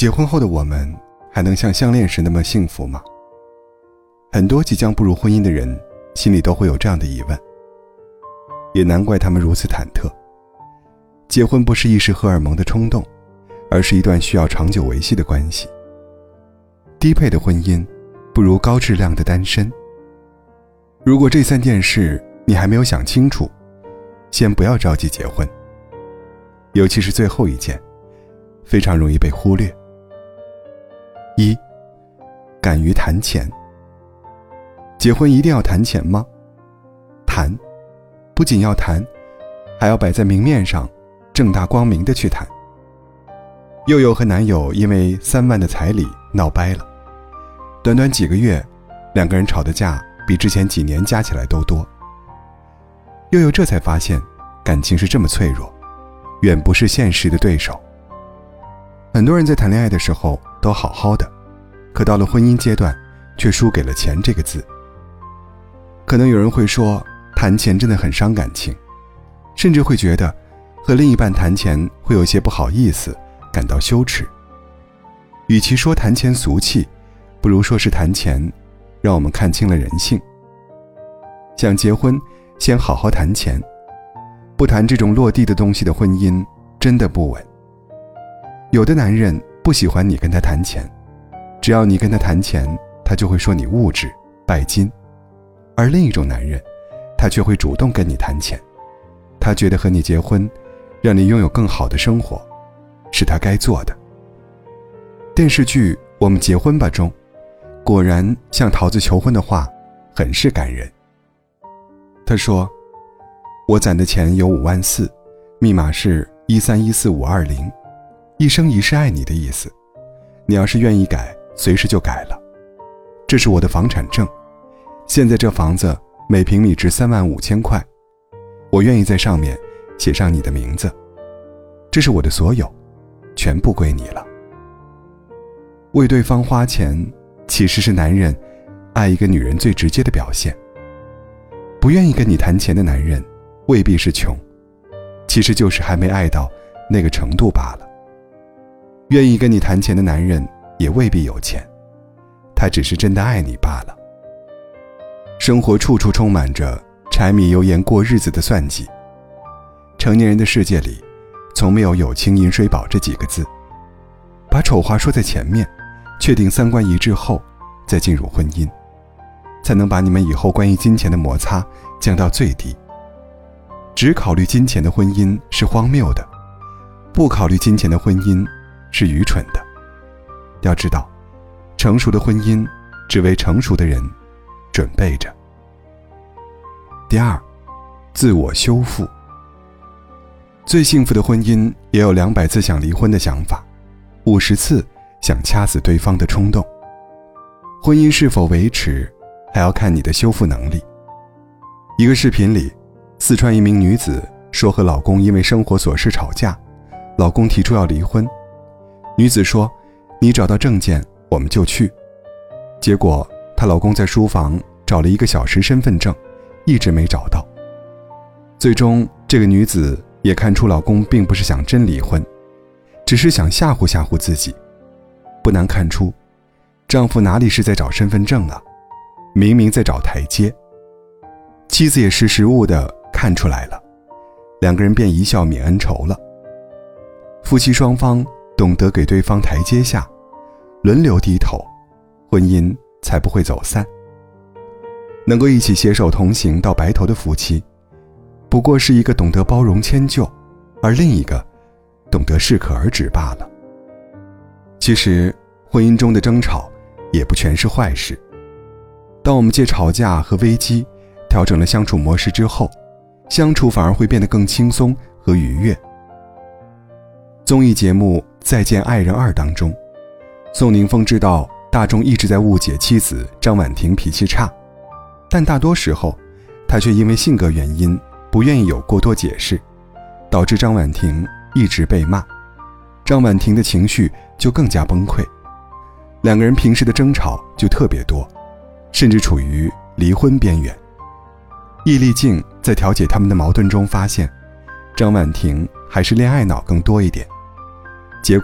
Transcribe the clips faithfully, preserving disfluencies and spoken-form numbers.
结婚后的我们还能像相恋时那么幸福吗？很多即将步入婚姻的人心里都会有这样的疑问，也难怪他们如此忐忑。结婚不是一时荷尔蒙的冲动，而是一段需要长久维系的关系。低配的婚姻不如高质量的单身。如果这三件事你还没有想清楚，先不要着急结婚，尤其是最后一件，非常容易被忽略。一，敢于谈钱。结婚一定要谈钱吗？谈，不仅要谈，还要摆在明面上，正大光明的去谈。佑佑和男友因为三万的彩礼闹掰了，短短几个月，两个人吵的架比之前几年加起来都多。佑佑这才发现感情是这么脆弱，远不是现实的对手。很多人在谈恋爱的时候都好好的，可到了婚姻阶段却输给了钱这个字。可能有人会说，谈钱真的很伤感情，甚至会觉得和另一半谈钱会有些不好意思，感到羞耻。与其说谈钱俗气，不如说是谈钱让我们看清了人性。想结婚，先好好谈钱，不谈这种落地的东西的婚姻真的不稳。有的男人不喜欢你跟他谈钱，只要你跟他谈钱，他就会说你物质拜金。而另一种男人，他却会主动跟你谈钱，他觉得和你结婚，让你拥有更好的生活，是他该做的。电视剧《我们结婚吧》中，果然向桃子求婚的话很是感人。他说，我攒的钱有五万四，密码是一三一四五二零，一生一世爱你的意思，你要是愿意改，随时就改了。这是我的房产证，现在这房子每平米值三万五千块，我愿意在上面写上你的名字，这是我的所有，全部归你了。为对方花钱，其实是男人爱一个女人最直接的表现。不愿意跟你谈钱的男人，未必是穷，其实就是还没爱到那个程度罢了。愿意跟你谈钱的男人，也未必有钱，他只是真的爱你罢了。生活处处充满着柴米油盐过日子的算计，成年人的世界里，从没有有情饮水饱这几个字。把丑话说在前面，确定三观一致后，再进入婚姻，才能把你们以后关于金钱的摩擦降到最低。只考虑金钱的婚姻是荒谬的，不考虑金钱的婚姻是愚蠢的。要知道，成熟的婚姻只为成熟的人准备着。第二，自我修复。最幸福的婚姻也有两百次想离婚的想法，五十次想掐死对方的冲动。婚姻是否维持，还要看你的修复能力。一个视频里，四川一名女子说和老公因为生活琐事吵架，老公提出要离婚。女子说，你找到证件我们就去。结果她老公在书房找了一个小时身份证，一直没找到。最终这个女子也看出老公并不是想真离婚，只是想吓唬吓唬自己。不难看出，丈夫哪里是在找身份证啊，明明在找台阶。妻子也识时务地看出来了，两个人便一笑泯恩仇了。夫妻双方懂得给对方台阶下，轮流低头，婚姻才不会走散。能够一起携手同行到白头的夫妻，不过是一个懂得包容迁就，而另一个懂得适可而止罢了。其实婚姻中的争吵也不全是坏事，当我们借吵架和危机调整了相处模式之后，相处反而会变得更轻松和愉悦。综艺节目《再见爱人二》当中，宋宁峰知道大众一直在误解妻子张婉婷脾气差，但大多时候他却因为性格原因不愿意有过多解释，导致张婉婷一直被骂，张婉婷的情绪就更加崩溃，两个人平时的争吵就特别多，甚至处于离婚边缘。易立竞在调解他们的矛盾中发现，张婉婷还是恋爱脑更多一点，结果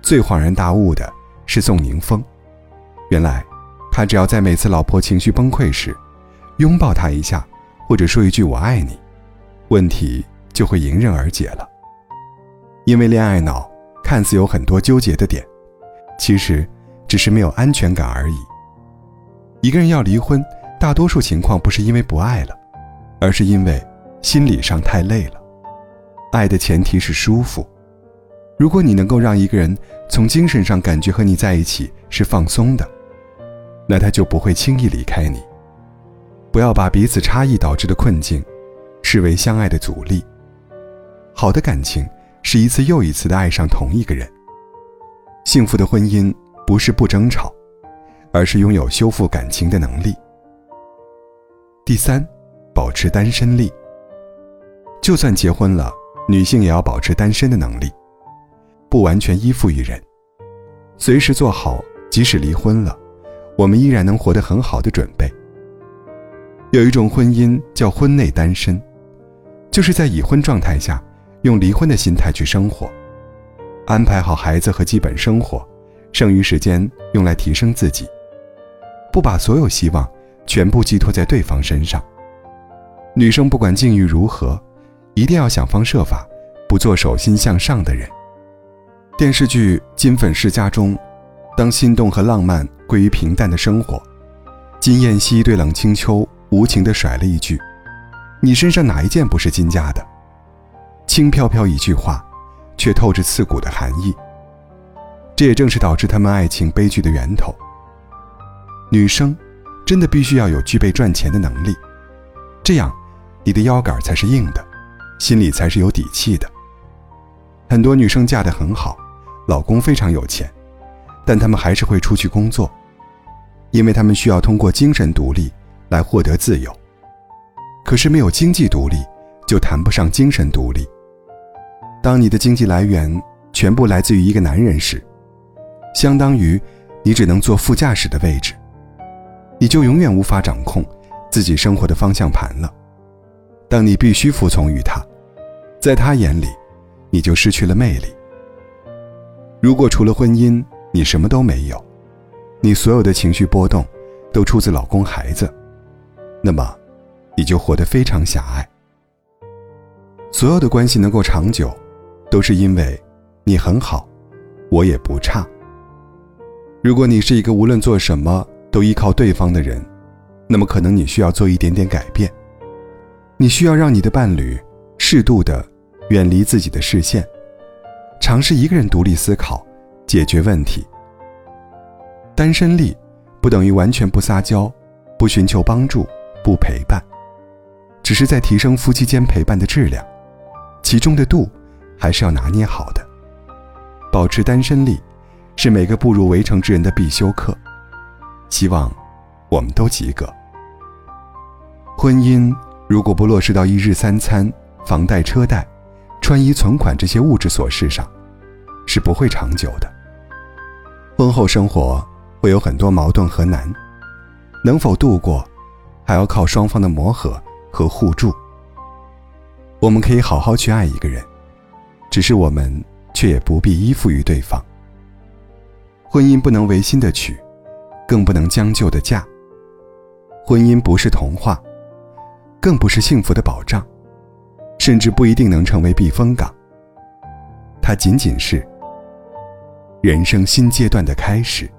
最恍然大悟的是宋宁峰，原来他只要在每次老婆情绪崩溃时拥抱她一下，或者说一句我爱你，问题就会迎刃而解了。因为恋爱脑看似有很多纠结的点，其实只是没有安全感而已。一个人要离婚，大多数情况不是因为不爱了，而是因为心理上太累了。爱的前提是舒服，如果你能够让一个人从精神上感觉和你在一起是放松的，那他就不会轻易离开你。不要把彼此差异导致的困境视为相爱的阻力。好的感情是一次又一次的爱上同一个人。幸福的婚姻不是不争吵，而是拥有修复感情的能力。第三，保持单身力。就算结婚了，女性也要保持单身的能力，不完全依附于人，随时做好即使离婚了，我们依然能活得很好的准备。有一种婚姻叫婚内单身，就是在已婚状态下用离婚的心态去生活，安排好孩子和基本生活，剩余时间用来提升自己，不把所有希望全部寄托在对方身上。女生不管境遇如何，一定要想方设法不做手心向上的人。电视剧《金粉世家》中，当心动和浪漫归于平淡的生活，金燕西对冷清秋无情地甩了一句：你身上哪一件不是金家的？轻飘飘一句话，却透着刺骨的寒意。这也正是导致他们爱情悲剧的源头。女生真的必须要有具备赚钱的能力，这样你的腰杆才是硬的，心里才是有底气的。很多女生嫁得很好，老公非常有钱，但她们还是会出去工作，因为她们需要通过精神独立来获得自由。可是没有经济独立，就谈不上精神独立。当你的经济来源全部来自于一个男人时，相当于你只能坐副驾驶的位置，你就永远无法掌控自己生活的方向盘了。当你必须服从于他，在他眼里你就失去了魅力。如果除了婚姻你什么都没有，你所有的情绪波动都出自老公孩子，那么你就活得非常狭隘。所有的关系能够长久，都是因为你很好，我也不差。如果你是一个无论做什么都依靠对方的人，那么可能你需要做一点点改变。你需要让你的伴侣适度地远离自己的视线，尝试一个人独立思考，解决问题。单身力不等于完全不撒娇，不寻求帮助，不陪伴，只是在提升夫妻间陪伴的质量，其中的度还是要拿捏好的。保持单身力是每个步入围城之人的必修课，希望我们都及格。婚姻如果不落实到一日三餐、房贷车贷、穿衣存款这些物质琐事上，是不会长久的。婚后生活会有很多矛盾和难，能否度过还要靠双方的磨合和互助。我们可以好好去爱一个人，只是我们却也不必依附于对方。婚姻不能违心的娶，更不能将就的嫁。婚姻不是童话，更不是幸福的保障，甚至不一定能成为避风港。它仅仅是人生新阶段的开始。